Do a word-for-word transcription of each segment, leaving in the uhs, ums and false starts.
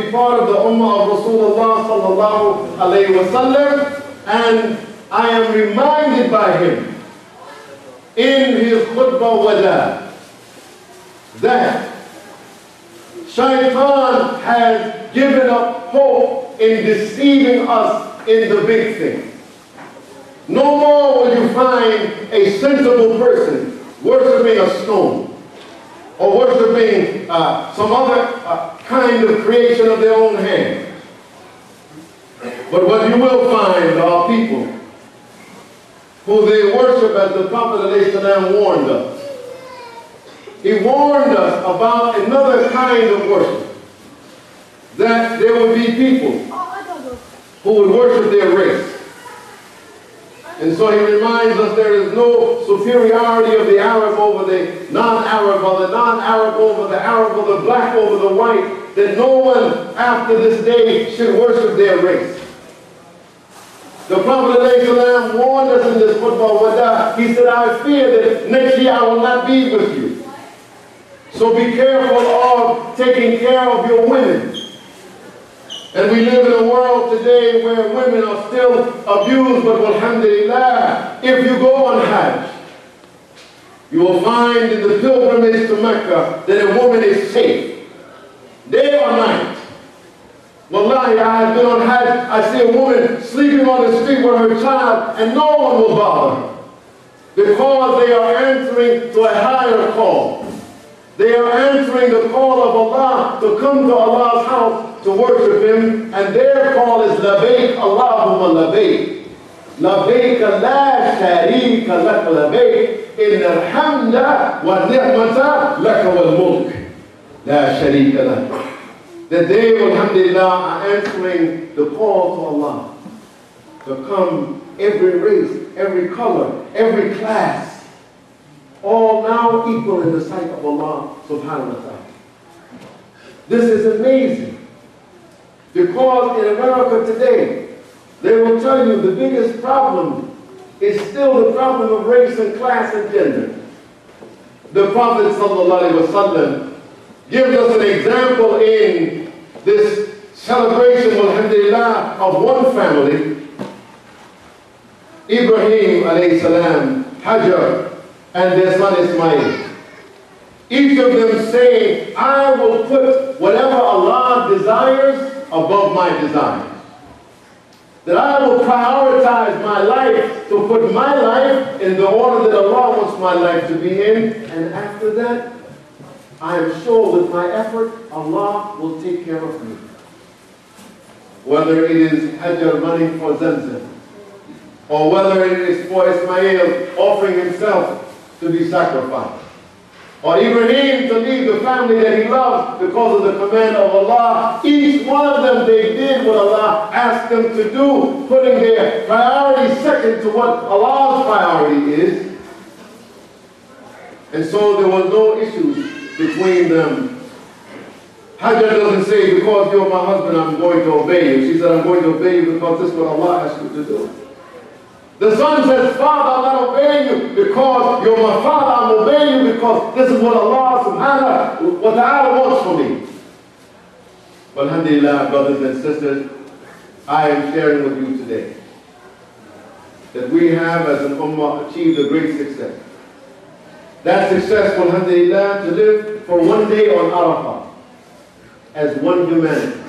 be part of the Ummah of Rasulullah sallallahu alayhi wa sallam, and I am reminded by him in his khutbah wada that Shaitan has given up hope in deceiving us in the big things. No more will you find a sensible person worshiping a stone or worshiping uh, some other uh, kind of creation of their own hand. But what you will find are people who they worship as the Prophet ﷺ warned us. He warned us about another kind of worship, that there would be people who would worship their race. And so he reminds us there is no superiority of the Arab over the non-Arab, or the non-Arab over the Arab, or the black over the white, that no one after this day should worship their race. The Prophet ﷺ warned us in this khutbah wada. He said, I fear that next year I will not be with you. So be careful of taking care of your women. And we live in a world today where women are still abused, but alhamdulillah, if you go on Hajj, you will find in the pilgrimage to Mecca that a woman is safe, day or night. Wallahi, I have been on Hajj, I see a woman sleeping on the street with her child, and no one will bother her, because they are answering to a higher call. They are answering the call of Allah to come to Allah's house to worship Him, and their call is Labayk Allahumma Labayk. Labayk la sharika lak labayk, inna al-hamda wa ni'mata laka wal mulk. La sharika lak. That they, alhamdulillah, are answering the call to Allah to come, every race, every color, every class, all now equal in the sight of Allah subhanahu wa ta'ala. This is amazing, because in America today, they will tell you the biggest problem is still the problem of race and class and gender. The Prophet sallallahu alaihi wasallam gives us an example in this celebration, alhamdulillah, of one family, Ibrahim alayhi salam, Hajar, and their son Ismail. Each of them saying, I will put whatever Allah desires above my desires. That I will prioritize my life to put my life in the order that Allah wants my life to be in, and after that, I am sure with my effort, Allah will take care of me. Whether it is Hajar running for Zamzam, or whether it is for Ismail offering himself to be sacrificed, or Ibrahim to leave the family that he loves because of the command of Allah. Each one of them, they did what Allah asked them to do, putting their priority second to what Allah's priority is. And so there was no issues between them. Hajar doesn't say, because you're my husband, I'm going to obey you. She said, I'm going to obey you because this is what Allah asked you to do. The son says, Father, I'm not obeying you because you're my father. I'm obeying you because this is what Allah subhanahu wa ta'ala wants for me. But alhamdulillah, brothers and sisters, I am sharing with you today that we have as an ummah achieved a great success. That success, alhamdulillah, to live for one day on Arafah as one humanity.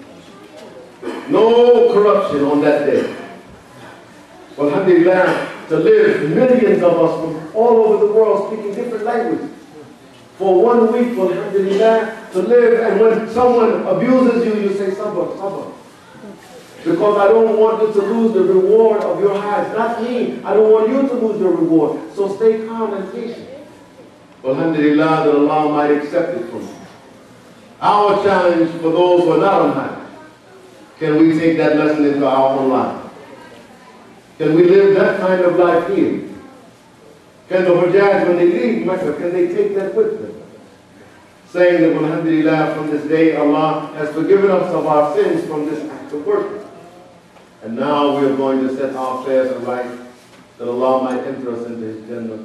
No corruption on that day. Alhamdulillah, to live, millions of us from all over the world speaking different languages. For one week, alhamdulillah, to live, and when someone abuses you, you say, sabr, sabr. Because I don't want you to lose the reward of your Hajj. Not me. I don't want you to lose your reward. So stay calm and patient. Alhamdulillah, that Allah might accept it from you. Our challenge for those who are not on Hajj, can we take that lesson into our own life? Can we live that kind of life here? Can the Hujjaj, when they leave Mecca, can they take that with them? Saying that, alhamdulillah, from this day, Allah has forgiven us of our sins from this act of worship. And now we are going to set our affairs aright, that Allah might enter us into His Jannah.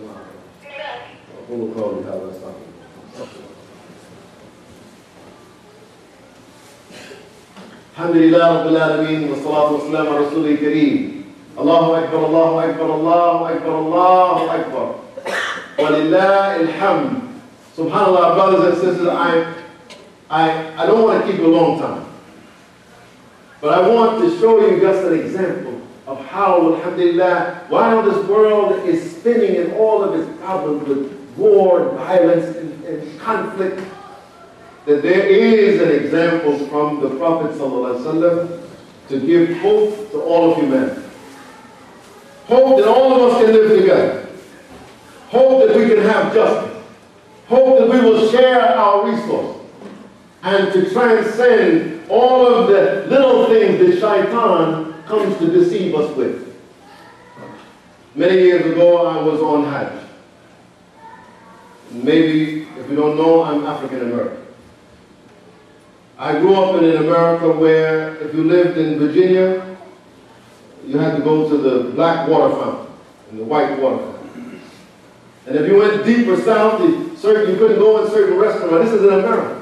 Alhamdulillah Rabbil Alameen, wa salatu wa salam ala Rasulil Kareem. Allahu Akbar, Allahu Akbar, Allahu Akbar, Allahu Akbar. Walillah ilhamd. Subhanallah, brothers and sisters, I, I, I don't want to keep you a long time. But I want to show you just an example of how, alhamdulillah, while this world is spinning in all of its problems with war, violence, and, and conflict, that there is an example from the Prophet ﷺ to give hope to all of humanity. Hope that all of us can live together. Hope that we can have justice. Hope that we will share our resources. And to transcend all of the little things that shaitan comes to deceive us with. Many years ago, I was on Hajj. Maybe, if you don't know, I'm African American. I grew up in America where if you lived in Virginia, you had to go to the black water fountain and the white water fountain. And if you went deeper south, you, certain, you couldn't go in certain restaurants. This is in America.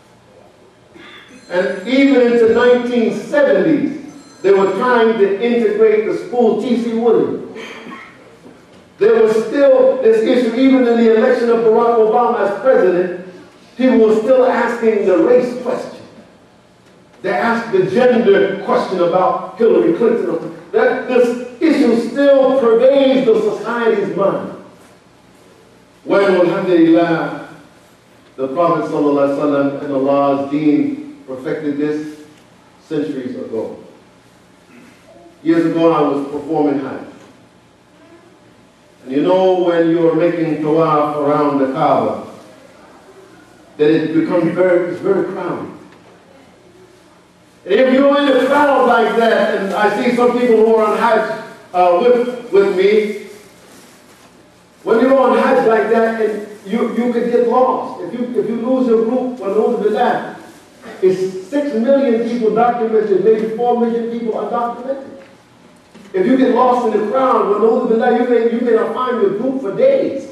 And even into the nineteen seventies, they were trying to integrate the school T C Williams. There was still this issue, even in the election of Barack Obama as president, people were still asking the race question. They asked the gender question about Hillary Clinton. That this issue still pervades the society's mind. When, alhamdulillah, the Prophet ﷺ and Allah's deen perfected this centuries ago. Years ago, I was performing Hajj. And you know when you're making tawaf around the Kaaba, that it becomes very, it's very crowded. If you're in a crowd like that, and I see some people who are on Hajj uh, with, with me, when you're on Hajj like that, and you, you could get lost. If you, if you lose your group, well, it's six million people documented, maybe four million people undocumented. If you get lost in the crowd, well, you may, you may not find your group for days.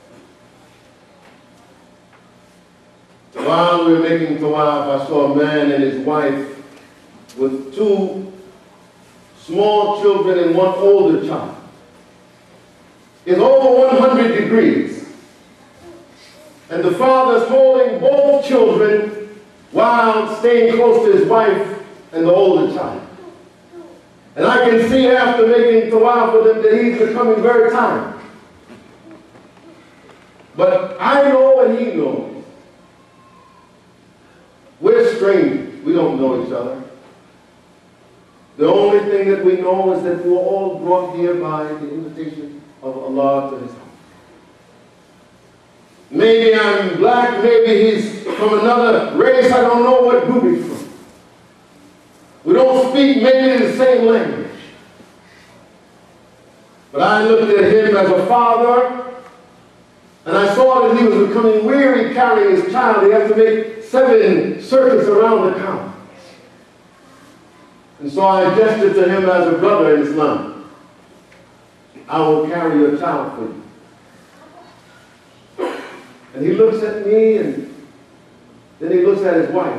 While we were making tawaf, I saw a man and his wife with two small children and one older child. It's over one hundred degrees. And the father's holding both children while staying close to his wife and the older child. And I can see after making tawaf with him that he's becoming very tired. But I know and he knows. We're strangers. We don't know each other. The only thing that we know is that we were all brought here by the invitation of Allah to His house. Maybe I'm black, maybe he's from another race, I don't know what group he's from. We don't speak maybe the same language. But I looked at him as a father, and I saw that he was becoming weary carrying his child. He had to make seven circuits around the Kaaba. And so I gestured to him as a brother in Islam. I will carry your child for you. And he looks at me, and then he looks at his wife.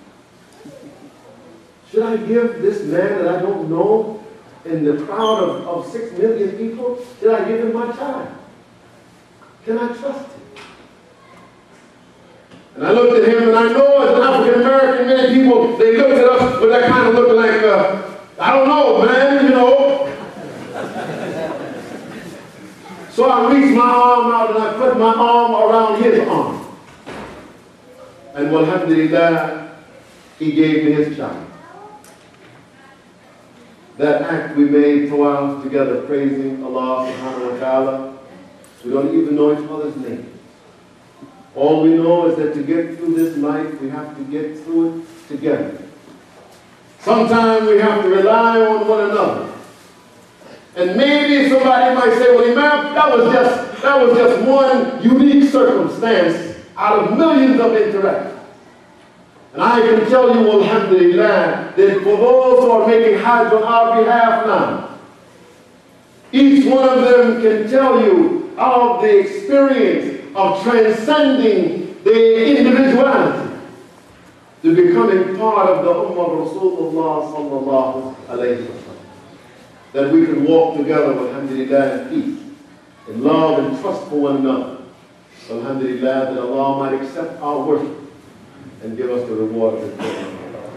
Should I give this man that I don't know in the crowd of, of six million people, should I give him my child? Can I trust him? And I looked at him, and I know as an African American, many people, they looked at us with that kind of look like, uh, I don't know, man, you know. So I reached my arm out and I put my arm around his arm. And alhamdulillah, he gave me his child. That act we made tawaf together, praising Allah subhanahu wa ta'ala. We don't even know each other's name. All we know is that to get through this life, we have to get through it together. Sometimes we have to rely on one another. And maybe somebody might say, well, Imam, that was just, that was just one unique circumstance out of millions of interactions. And I can tell you, alhamdulillah, that for those who are making Hajj on our behalf now, each one of them can tell you of the experience of transcending their individuality to become becoming part of the Ummah of Rasulullah sallallahu alayhi wa sallam. That we can walk together, alhamdulillah, in peace, in love and trust for one another. Alhamdulillah, that Allah might accept our worship and give us the reward of it.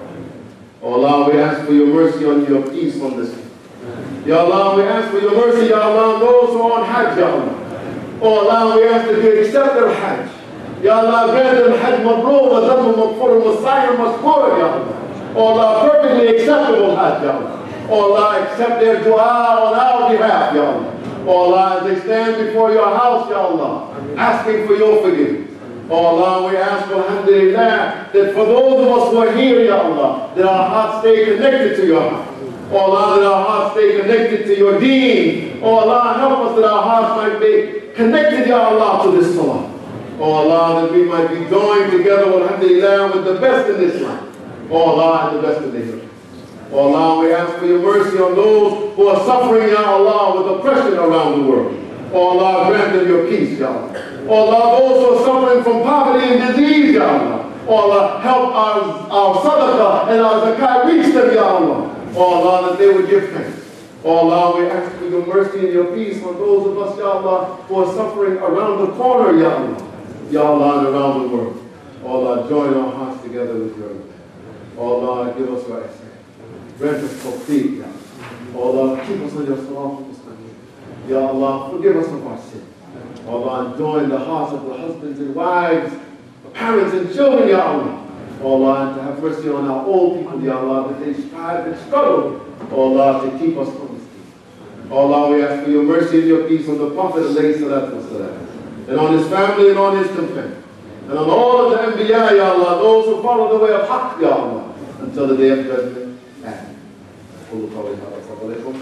Oh Allah, we ask for your mercy on your peace on this day. Ya Allah, we ask for your mercy, Ya Allah, on those who are on Hajj, Ya Allah. Oh Allah, we ask that you accept their Hajj. Ya Allah, grant them Hajj Mabrur, wa Dhamma Maghfur, wa Sa'ir Maskur, Ya Allah. Oh Allah, perfectly acceptable Hajj, Ya Allah. Oh Allah, accept their dua on our behalf, Ya Allah. Oh Allah, as they stand before your house, Ya Allah, asking for your forgiveness. Oh Allah, we ask, alhamdulillah, that for those of us who are here, Ya Allah, that our hearts stay connected to your heart. Oh Allah, that our hearts stay connected to your deen. Oh Allah, help us that our hearts might be connected, Ya Allah, to this salah. Oh Allah, that we might be joined together, alhamdulillah, with the best in this life. Oh Allah, and the best in the hereafter. Oh Allah, we ask for your mercy on those who are suffering, Ya Allah, with oppression around the world. Oh Allah, grant them your peace, Ya Allah. Oh Allah, those who are suffering from poverty and disease, Ya Allah. Oh Allah, help our, our sadaqah and our zakat reach them, Ya Allah. Oh Allah, that they would give thanks. Oh Allah, we ask for your mercy and your peace on those of us, Ya Allah, who are suffering around the corner, Ya Allah. Ya Allah, and around the world. Oh Allah, join our hearts together with your love. Oh Allah, give us your essence. Grant us tawfiq, Ya Allah. Oh Allah, keep us on your salah. Ya Allah, forgive us of our sins. Oh Allah, and join the hearts of the husbands and wives, the parents and children, Ya Allah. Oh Allah, and to have mercy on our old people, Ya Allah, that they strive and struggle, oh Allah, to keep us from this evil. Oh Allah, we ask for your mercy and your peace on the Prophet, alayhi salatu wasalam, and on his family and on his companions, and on all of the Anbiya, Ya Allah, those who follow the way of Haqq, Ya Allah, until the day of judgment. Amen.